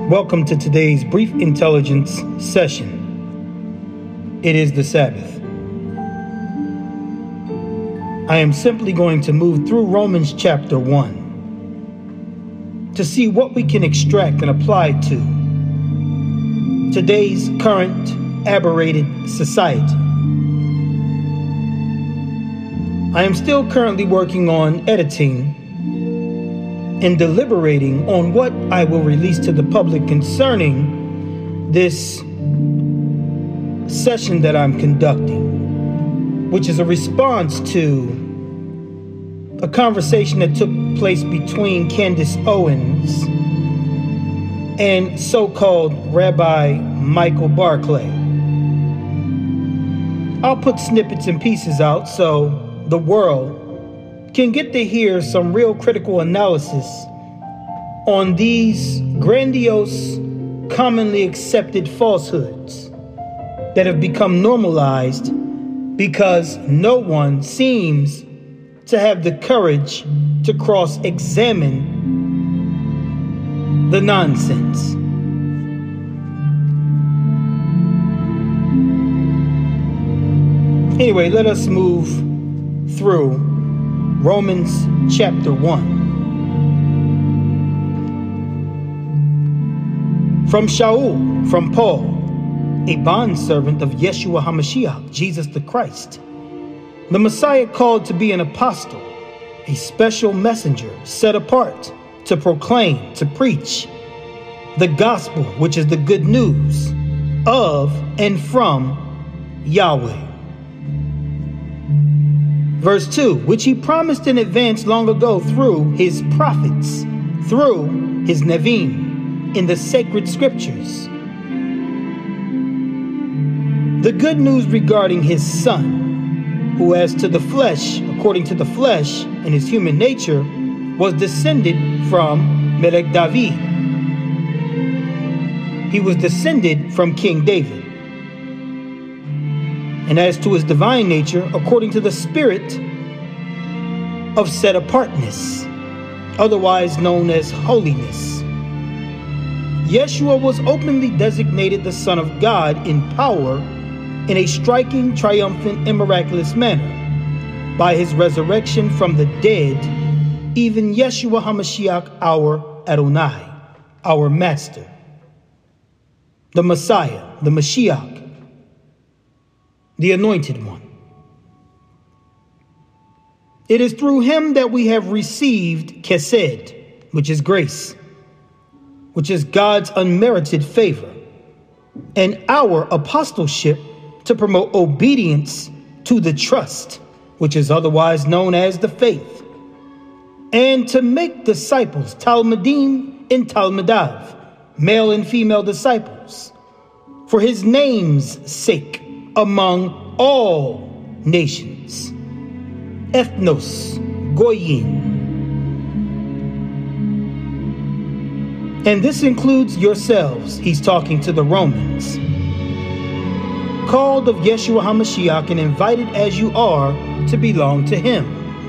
Welcome to today's brief intelligence session. It is the Sabbath. I am simply going to move through Romans chapter 1 to see what we can extract and apply to today's current aberrated society. I am still currently working on editing and deliberating on what I will release to the public concerning this session that I'm conducting, which is a response to a conversation that took place between Candace Owens and so-called Rabbi Michael Barclay. I'll put snippets and pieces out so the world can get to hear some real critical analysis on these grandiose, commonly accepted falsehoods that have become normalized because no one seems to have the courage to cross-examine the nonsense. Anyway, let us move through Romans chapter 1. From Shaul, from Paul, a bondservant of Yeshua HaMashiach, Jesus the Christ, the Messiah, called to be an apostle, a special messenger set apart to proclaim, to preach the gospel, which is the good news of and from Yahweh. Verse 2, which he promised in advance long ago through his prophets, through his Nevi'im, in the sacred scriptures. The good news regarding his son, who as to the flesh, according to the flesh and his human nature, was descended from Melech David. He was descended from King David. And as to his divine nature, according to the spirit of set apartness, otherwise known as holiness, Yeshua was openly designated the Son of God in power in a striking, triumphant, and miraculous manner by his resurrection from the dead, even Yeshua HaMashiach, our Adonai, our Master, the Messiah, the Mashiach, the Anointed One. It is through him that we have received Chesed, which is grace, which is God's unmerited favor, and our apostleship to promote obedience to the trust, which is otherwise known as the faith, and to make disciples, Talmudim and Talmudav, male and female disciples, for his name's sake, among all nations, ethnos, goyim. And this includes yourselves, he's talking to the Romans, called of Yeshua HaMashiach and invited as you are to belong to him.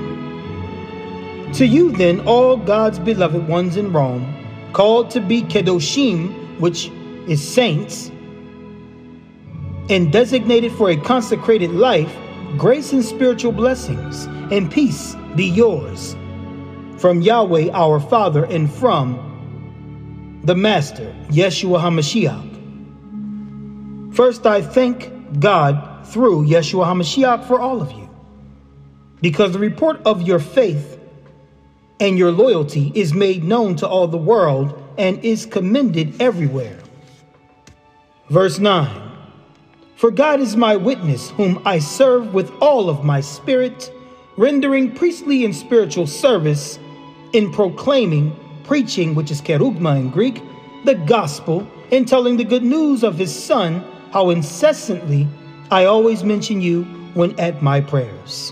To you then, all God's beloved ones in Rome, called to be Kedoshim, which is saints, and designated for a consecrated life, grace and spiritual blessings and peace be yours from Yahweh our Father and from the Master, Yeshua HaMashiach. First, I thank God through Yeshua HaMashiach for all of you, because the report of your faith and your loyalty is made known to all the world and is commended everywhere. Verse 9. For God is my witness, whom I serve with all of my spirit, rendering priestly and spiritual service in proclaiming, preaching, which is kerugma in Greek, the gospel, and telling the good news of his Son, how incessantly I always mention you when at my prayers.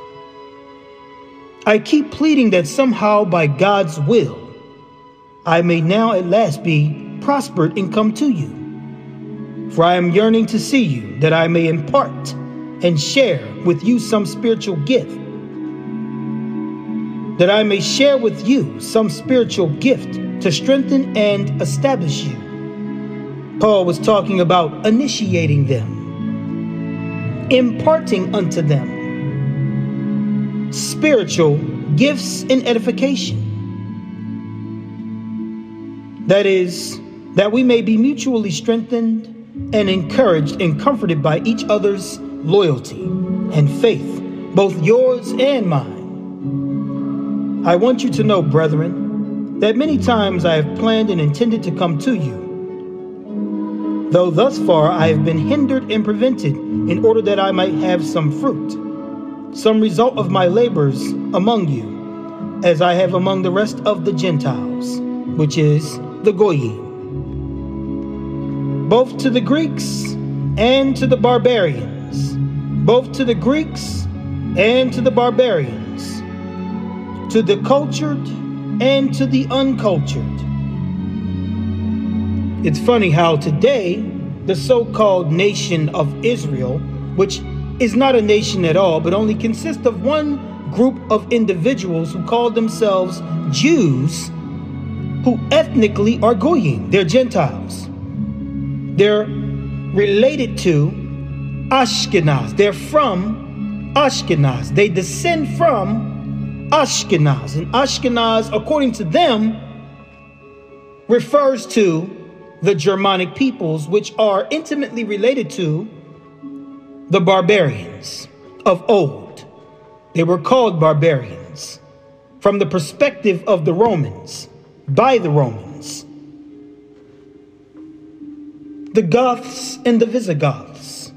I keep pleading that somehow by God's will, I may now at last be prospered and come to you. For I am yearning to see you, that I may impart and share with you some spiritual gift, that I may share with you some spiritual gift to strengthen and establish you. Paul was talking about initiating them, imparting unto them spiritual gifts and edification. That is, that we may be mutually strengthened and encouraged and comforted by each other's loyalty and faith, both yours and mine. I want you to know, brethren, that many times I have planned and intended to come to you, though thus far I have been hindered and prevented in order that I might have some fruit, some result of my labors among you, as I have among the rest of the Gentiles, which is the Goyim, both to the Greeks and to the barbarians, both to the Greeks and to the barbarians, to the cultured and to the uncultured. It's funny how today the so-called nation of Israel, which is not a nation at all, but only consists of one group of individuals who call themselves Jews, who ethnically are Goyim, they're Gentiles. They're related to Ashkenaz. They're from Ashkenaz. They descend from Ashkenaz. And Ashkenaz, according to them, refers to the Germanic peoples, which are intimately related to the barbarians of old. They were called barbarians from the perspective of the Romans, by the Romans. The Goths and the Visigoths,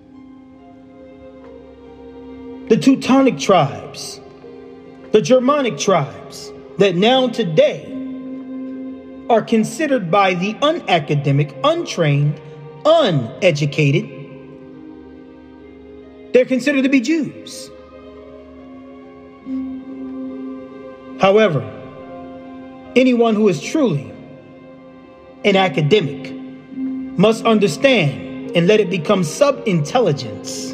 the Teutonic tribes, the Germanic tribes that now today are considered by the unacademic, untrained, uneducated, they're considered to be Jews. However, anyone who is truly an academic must understand and let it become sub-intelligence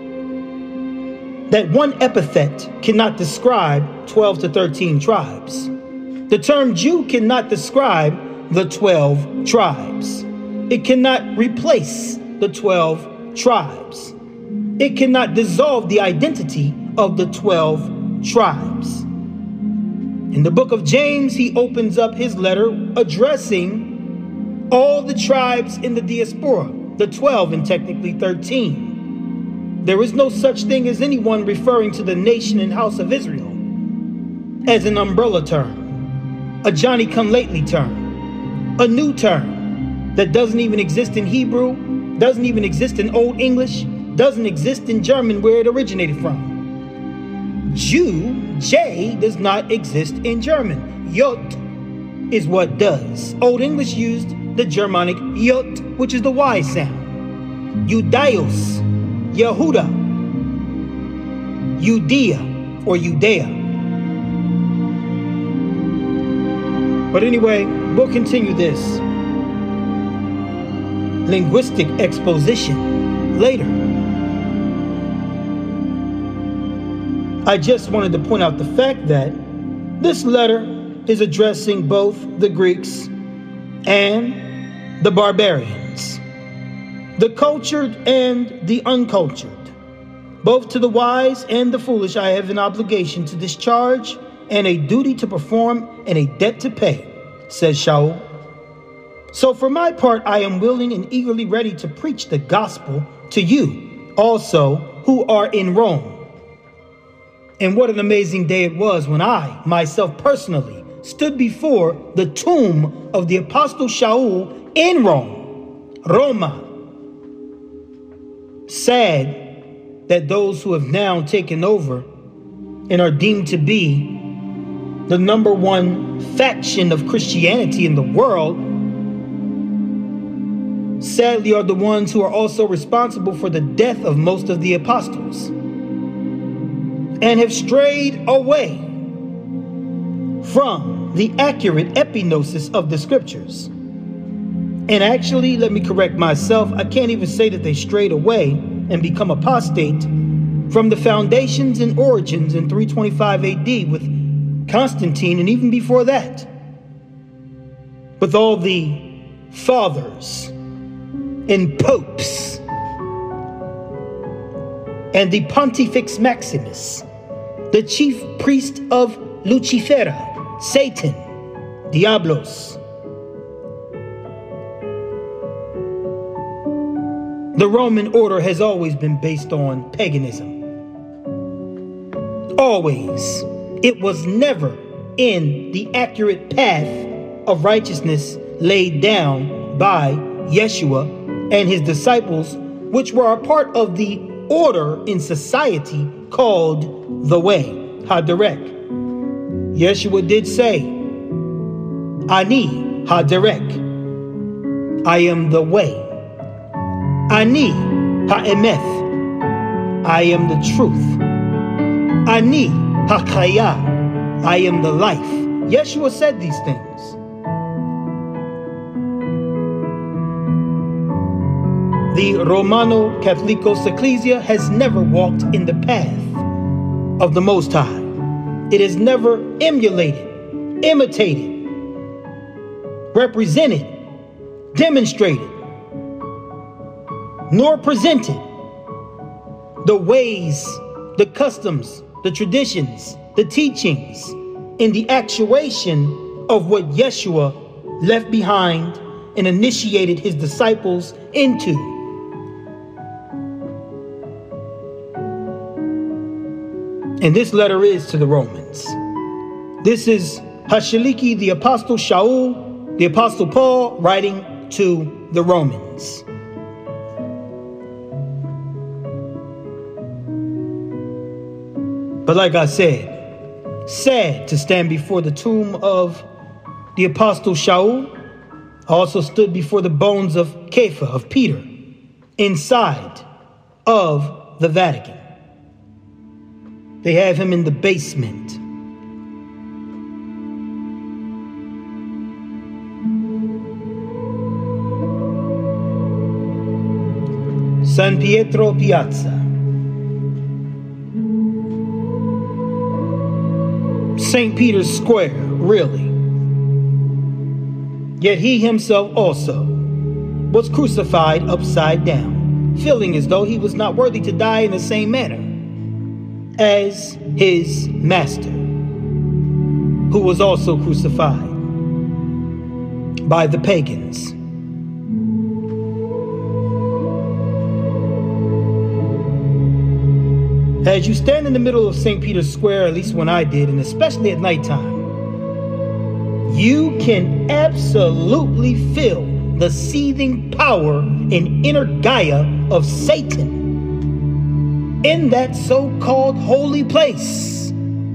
that one epithet cannot describe 12 to 13 tribes. The term Jew cannot describe the 12 tribes. It cannot replace the 12 tribes. It cannot dissolve the identity of the 12 tribes. In the book of James, he opens up his letter addressing all the tribes in the diaspora, the 12 and technically 13. There is no such thing as anyone referring to the nation and house of Israel as an umbrella term, a Johnny-come-lately term, a new term that doesn't even exist in Hebrew, doesn't even exist in Old English, doesn't exist in German where it originated from. Jew, J, does not exist in German. Yot is what does. Old English used the Germanic Yot, which is the Y sound. Judaios, Yehuda, Judea, or Judea. But anyway, we'll continue this linguistic exposition later. I just wanted to point out the fact that this letter is addressing both the Greeks and the barbarians, the cultured and the uncultured. Both to the wise and the foolish I have an obligation to discharge and a duty to perform and a debt to pay, says Shaul. So for my part, I am willing and eagerly ready to preach the gospel to you also who are in Rome. And what an amazing day it was when I, myself personally, stood before the tomb of the Apostle Shaul in Rome, Roma. Sad that those who have now taken over and are deemed to be the number one faction of Christianity in the world, sadly are the ones who are also responsible for the death of most of the apostles and have strayed away from the accurate epignosis of the scriptures. And actually, let me correct myself, I can't even say that they strayed away and become apostate from the foundations and origins in 325 AD with Constantine and even before that. with all the fathers and popes and the Pontifex Maximus, the chief priest of Lucifera, Satan, Diablos. The Roman order has always been based on paganism. Always. It was never in the accurate path of righteousness laid down by Yeshua and his disciples, which were a part of the order in society called the way, Haderech. Yeshua did say, Ani Haderech, I am the way. Ani Ha'emeth, I am the truth. Ani Hakaya, I am the life. Yeshua said these things. The Romano Catholicos Ecclesia has never walked in the path of the Most High. It has never emulated, imitated, represented, demonstrated, nor presented the ways, the customs, the traditions, the teachings in the actuation of what Yeshua left behind and initiated his disciples into. And this letter is to the Romans. This is Hashaliki, the Apostle Shaul, the Apostle Paul, writing to the Romans. But like I said, sad to stand before the tomb of the Apostle Shaul. I also stood before the bones of Kepha, of Peter, inside of the Vatican. They have him in the basement. San Pietro Piazza. St. Peter's Square, really. Yet he himself also was crucified upside down, feeling as though he was not worthy to die in the same manner as his master, who was also crucified by the pagans. As you stand in the middle of St. Peter's Square, at least when I did, and especially at nighttime, you can absolutely feel the seething power and inner Gaia of Satan in that so-called holy place.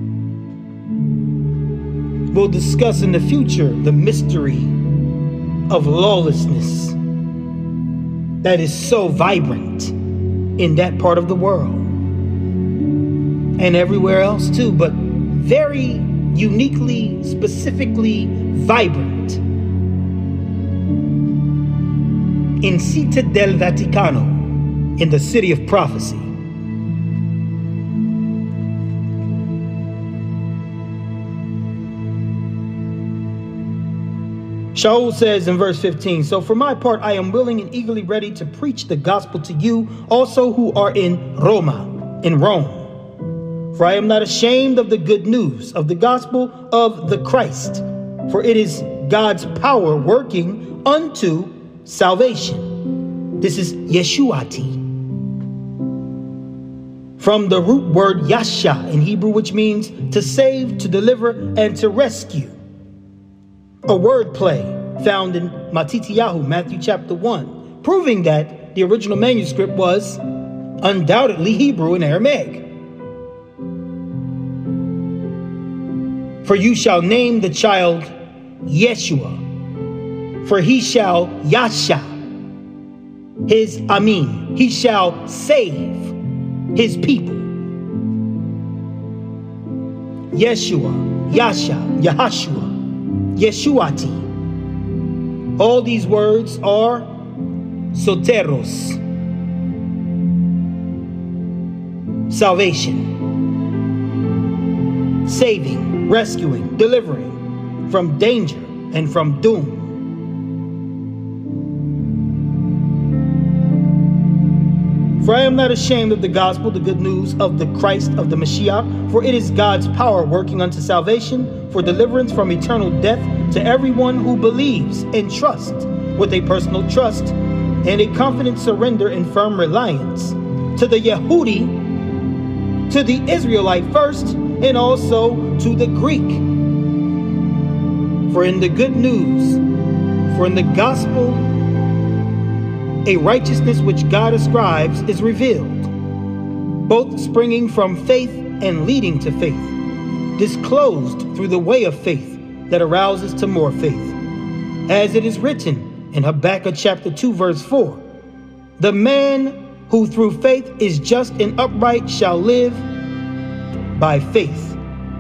We'll discuss in the future the mystery of lawlessness that is so vibrant in that part of the world. And everywhere else too, but very uniquely, specifically vibrant in Città del Vaticano, in the city of prophecy. Shaul says in verse 15, so for my part, I am willing and eagerly ready to preach the gospel to you also who are in Rome. For I am not ashamed of the good news of the gospel of the Christ, for it is God's power working unto salvation. This is Yeshuati. From the root word Yasha in Hebrew, which means to save, to deliver, and to rescue. A word play found in Matityahu, Matthew chapter 1, proving that the original manuscript was undoubtedly Hebrew and Aramaic. For you shall name the child Yeshua, for he shall Yasha, his Amin, he shall save his people. Yeshua, Yasha, Yahashua, Yeshuati. All these words are soteros, salvation, saving, rescuing, delivering from danger and from doom. For I am not ashamed of the gospel, the good news of the Christ, of the Mashiach, for it is God's power working unto salvation, for deliverance from eternal death to everyone who believes and trusts, with a personal trust and a confident surrender and firm reliance, to the Yehudi, to the Israelite first, and also to the Greek. For in the good news, for in the gospel, a righteousness which God ascribes is revealed, both springing from faith and leading to faith, disclosed through the way of faith that arouses to more faith. As it is written in Habakkuk chapter 2 verse 4, the man who through faith is just and upright shall live by faith.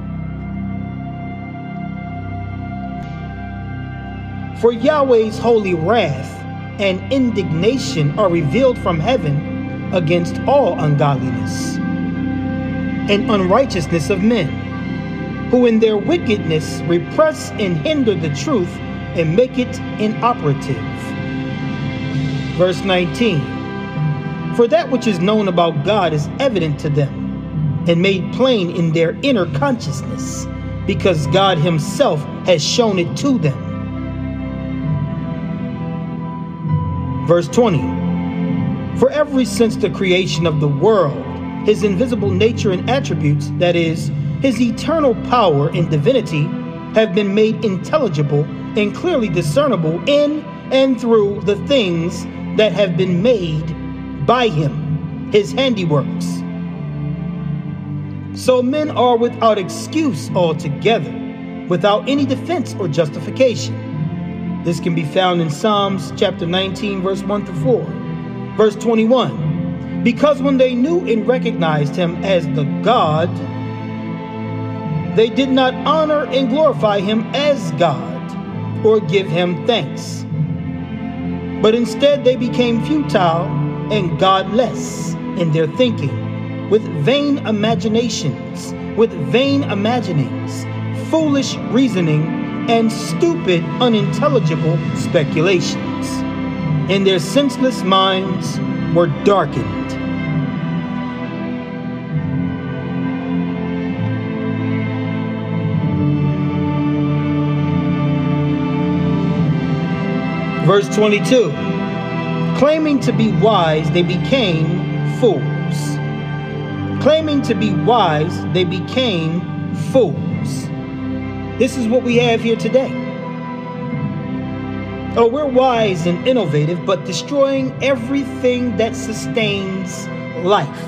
For Yahweh's holy wrath and indignation are revealed from heaven against all ungodliness and unrighteousness of men, who in their wickedness repress and hinder the truth and make it inoperative. Verse 19, for that which is known about God is evident to them and made plain in their inner consciousness, because God himself has shown it to them. Verse 20, for ever since the creation of the world, his invisible nature and attributes, that is, his eternal power and divinity, have been made intelligible and clearly discernible in and through the things that have been made by him, his handiworks. So men are without excuse altogether, without any defense or justification. This can be found in Psalms chapter 19, verse 1 through 4. Verse 21, because when they knew and recognized him as the God, they did not honor and glorify him as God or give him thanks. But instead they became futile and godless in their thinking, with vain imaginations, with vain imaginings, foolish reasoning, and stupid, unintelligible speculations. And their senseless minds were darkened. Verse 22, claiming to be wise, they became fools. Claiming to be wise, they became fools. This is what we have here today. Oh, we're wise and innovative, but destroying everything that sustains life.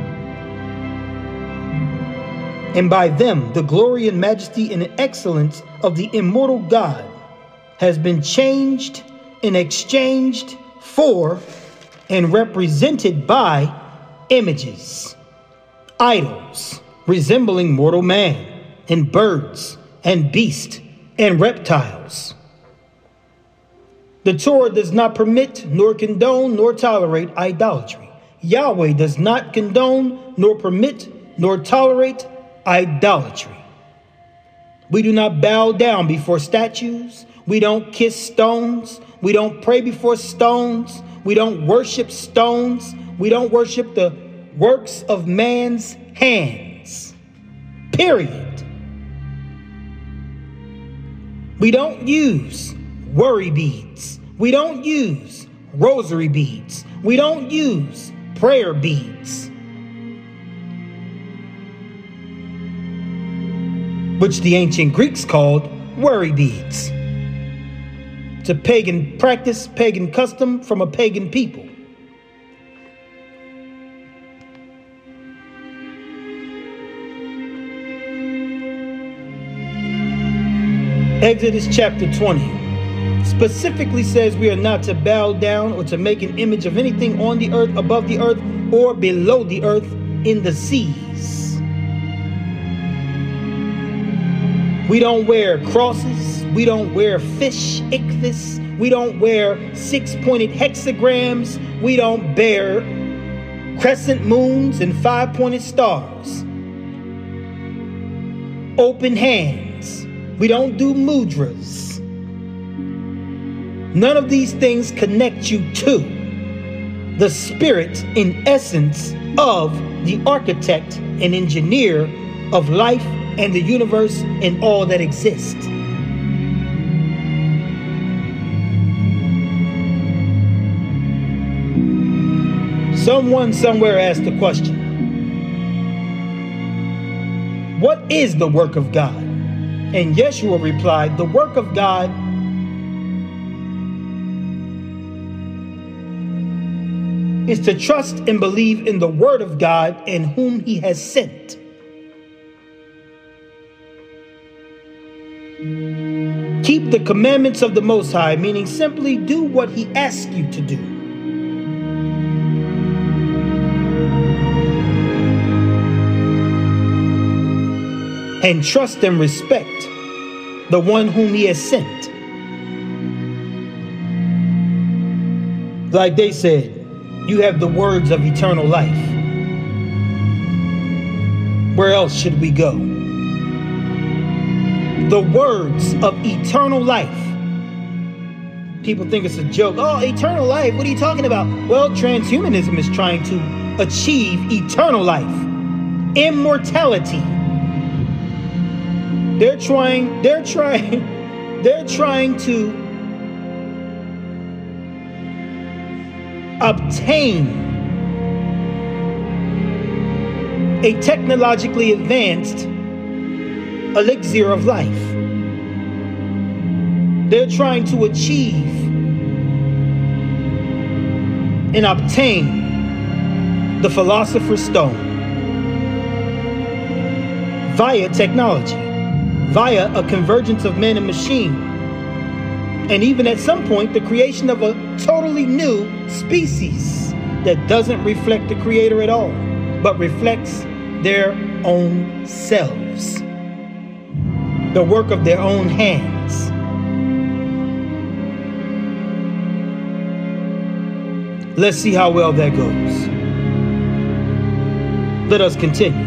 And by them, the glory and majesty and excellence of the immortal God has been changed and exchanged for and represented by images, idols resembling mortal man and birds and beasts and reptiles. The Torah does not permit, nor condone, nor tolerate idolatry. Yahweh does not condone, nor permit, nor tolerate idolatry. We do not bow down before statues. We don't kiss stones. We don't pray before stones. We don't worship stones. We don't worship the works of man's hands. Period. We don't use worry beads. We don't use rosary beads. We don't use prayer beads, which the ancient Greeks called worry beads. It's a pagan practice, pagan custom from a pagan people. Exodus chapter 20 specifically says we are not to bow down or to make an image of anything on the earth, above the earth, or below the earth in the seas. We don't wear crosses. We don't wear fish, ichthys. We don't wear six-pointed hexagrams. We don't bear crescent moons and five-pointed stars. Open hands. We don't do mudras. None of these things connect you to the spirit in essence of the architect and engineer of life and the universe and all that exists. Someone somewhere asked the question, what is the work of God? And Yeshua replied, the work of God is to trust and believe in the word of God and whom he has sent. Keep the commandments of the Most High, meaning simply do what he asks you to do. And trust and respect the one whom he has sent. Like they said, you have the words of eternal life. Where else should we go? The words of eternal life. People think it's a joke. Oh, eternal life, what are you talking about? Well, transhumanism is trying to achieve eternal life, immortality. They're trying to obtain a technologically advanced elixir of life. They're trying to achieve and obtain the Philosopher's Stone via technology, via a convergence of man and machine, and even at some point the creation of a totally new species that doesn't reflect the Creator at all, but reflects their own selves, the work of their own hands. Let's see how well that goes. Let us continue.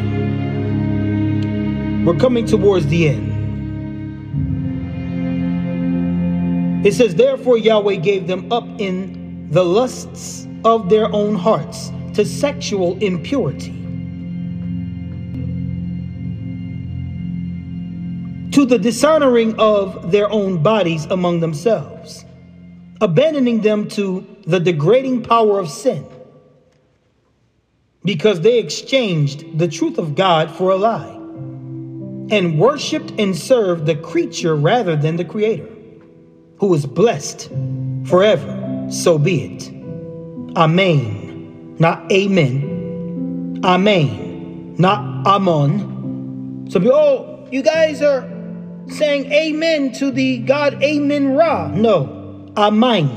We're coming towards the end. It says, therefore Yahweh gave them up in the lusts of their own hearts to sexual impurity, to the dishonoring of their own bodies among themselves, abandoning them to the degrading power of sin, because they exchanged the truth of God for a lie, and worshipped and served the creature rather than the Creator, who is blessed forever. So be it. Amen, not amen. Amen, not amon. So, oh, you guys are saying amen to the God Amen Ra. No, amen.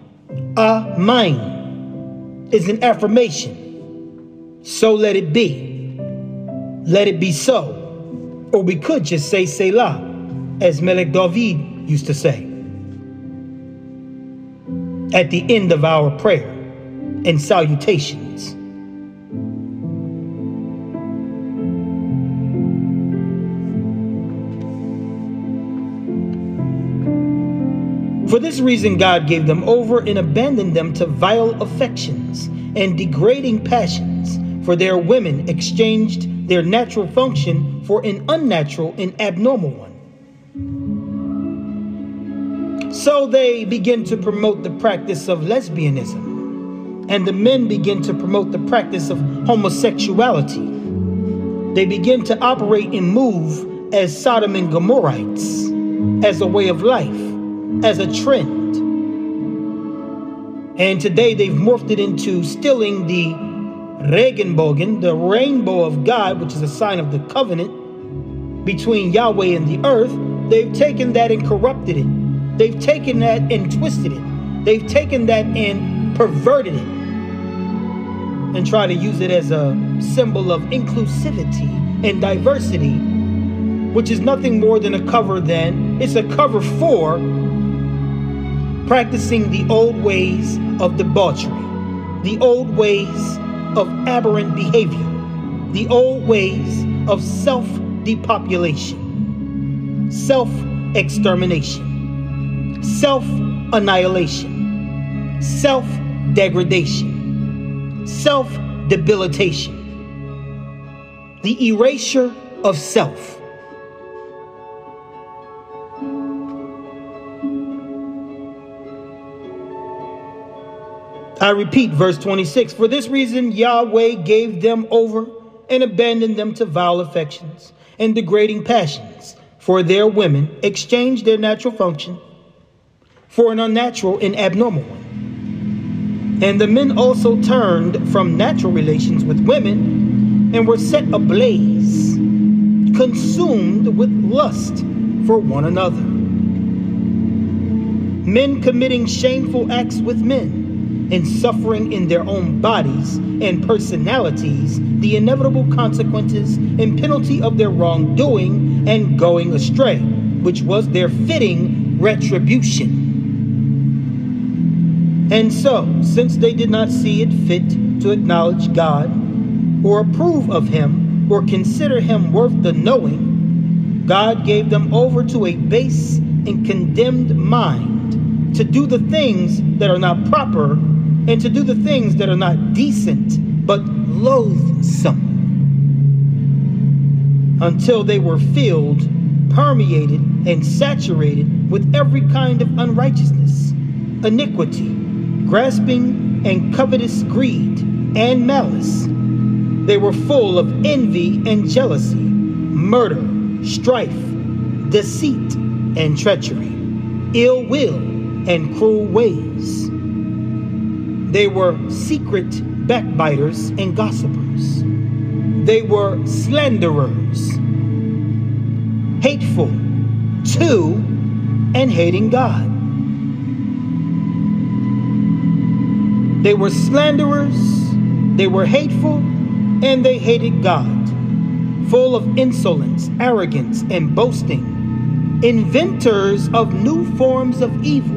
Amen is an affirmation. So let it be. Let it be so. Or we could just say Selah, as Melech David used to say at the end of our prayer and salutations. For this reason, God gave them over and abandoned them to vile affections and degrading passions, for their women exchanged their natural function for an unnatural and abnormal one. So they begin to promote the practice of lesbianism, and the men begin to promote the practice of homosexuality. They begin to operate and move as Sodom and Gomorrites, as a way of life, as a trend. And today they've morphed it into stealing the Regenbogen, the rainbow of God, which is a sign of the covenant between Yahweh and the earth. They've taken that and corrupted it. They've taken that and twisted it. They've taken that and perverted it and tried to use it as a symbol of inclusivity and diversity, which is nothing more than a cover it's a cover for practicing the old ways of debauchery, the old ways of aberrant behavior, the old ways of self-depopulation, self-extermination, self-annihilation, self-degradation, self-debilitation, the erasure of self. I repeat, verse 26, for this reason Yahweh gave them over and abandoned them to vile affections and degrading passions, for their women exchanged their natural function for an unnatural and abnormal one. And the men also turned from natural relations with women and were set ablaze, consumed with lust for one another. Men committing shameful acts with men, and suffering in their own bodies and personalities the inevitable consequences and penalty of their wrongdoing and going astray, which was their fitting retribution. And so, since they did not see it fit to acknowledge God, or approve of him, or consider him worth the knowing, God gave them over to a base and condemned mind to do the things that are not proper and to do the things that are not decent, but loathsome, until they were filled, permeated, and saturated with every kind of unrighteousness, iniquity, grasping, and covetous greed, and malice. They were full of envy and jealousy, murder, strife, deceit, and treachery, ill will, and cruel ways. They were secret backbiters and gossipers. They were slanderers, hateful to and hating God. They were slanderers, they were hateful, and they hated God, full of insolence, arrogance, and boasting, inventors of new forms of evil.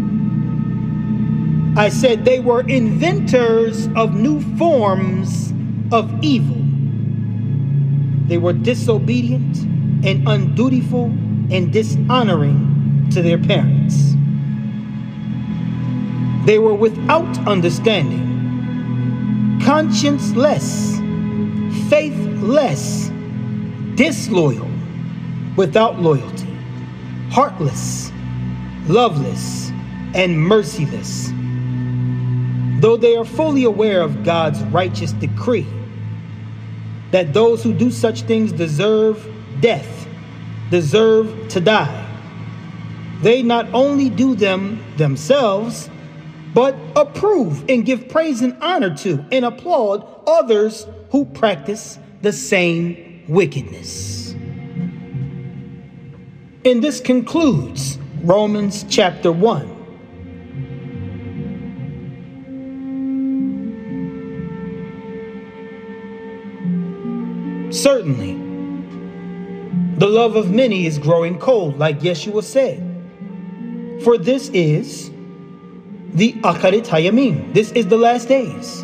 I said they were inventors of new forms of evil. They were disobedient and undutiful and dishonoring to their parents. They were without understanding, conscienceless, faithless, disloyal, without loyalty, heartless, loveless, and merciless. Though they are fully aware of God's righteous decree that those who do such things deserve death, deserve to die, they not only do them themselves, but approve and give praise and honor to and applaud others who practice the same wickedness. And this concludes Romans chapter 1. Certainly, the love of many is growing cold, like Yeshua said. For this is the Acharit Hayamim. This is the last days.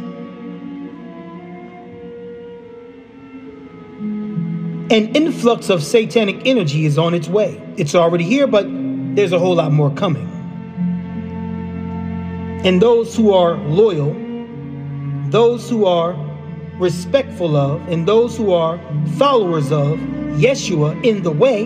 An influx of satanic energy is on its way. It's already here, but there's a whole lot more coming. And those who are loyal, those who are respectful of, and those who are followers of Yeshua in the way,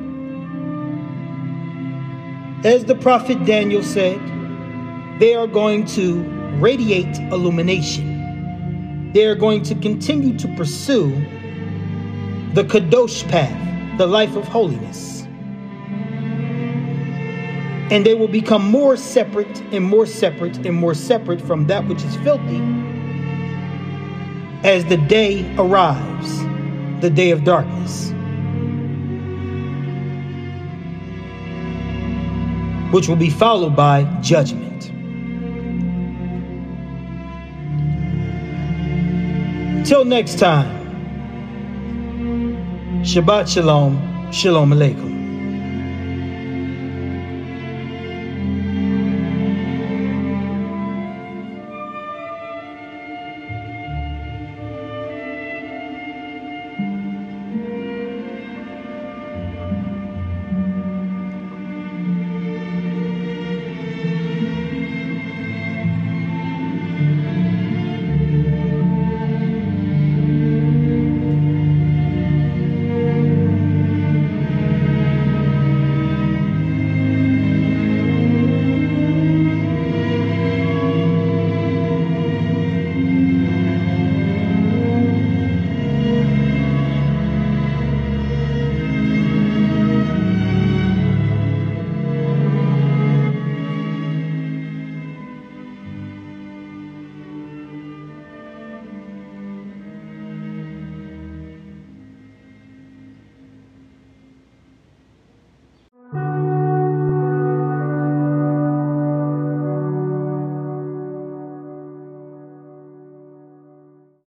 as the prophet Daniel said, they are going to radiate illumination. They are going to continue to pursue the Kadosh path, the life of holiness. And they will become more separate and more separate and more separate from that which is filthy as the day arrives, the day of darkness, which will be followed by judgment. Till next time, Shabbat Shalom, Shalom Aleichem.